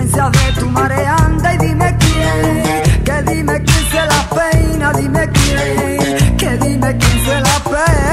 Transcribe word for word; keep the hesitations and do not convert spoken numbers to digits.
licencia de tu mareanda y dime quién, que dime quién se la peina, dime quién, que dime quién se la peina.